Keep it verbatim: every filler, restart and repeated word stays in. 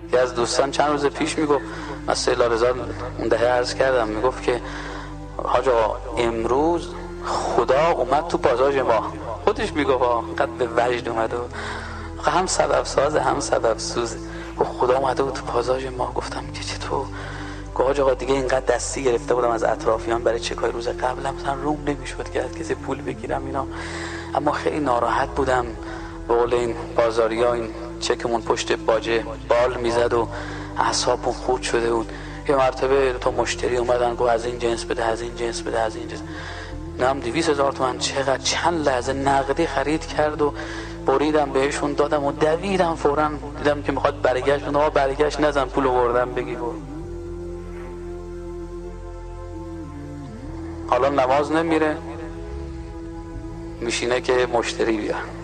یکی از دوستان چند روز پیش میگفت، من سیلا رضا اون دهه عرض کردم، میگفت که حاج آقا امروز خدا اومد تو پاساژ ما. خودش میگفت انقدر به وجد اومده، هم سبب سازه هم سبب سوزه. خدا اومده بود تو پاساژ ما. گفتم که چطور؟ گفت حاج آقا دیگه اینقدر دستی گرفته بودم از اطرافیان برای چکای روز قبلم، مثلا روم نمیشد که از کسی پول بگیرم اینا، اما خیلی ناراحت بودم. به قول این بازاریا این چکمون پشت باجه بال میزد و اعصابم خورد شده بود. یه مرتبه تا مشتری اومدن گفت از این جنس بده، از این جنس بده، از این جنس. نام دویست هزار تومان چقدر چند لحظه نقدی خرید کرد و بریدم بهشون دادم و دویدم فوراً دیدم که میخواد برگشت. آقا برگشت نزن، پولو بردم بگی برو. حالا نماز نمیره، میشینه که مشتری بیاد.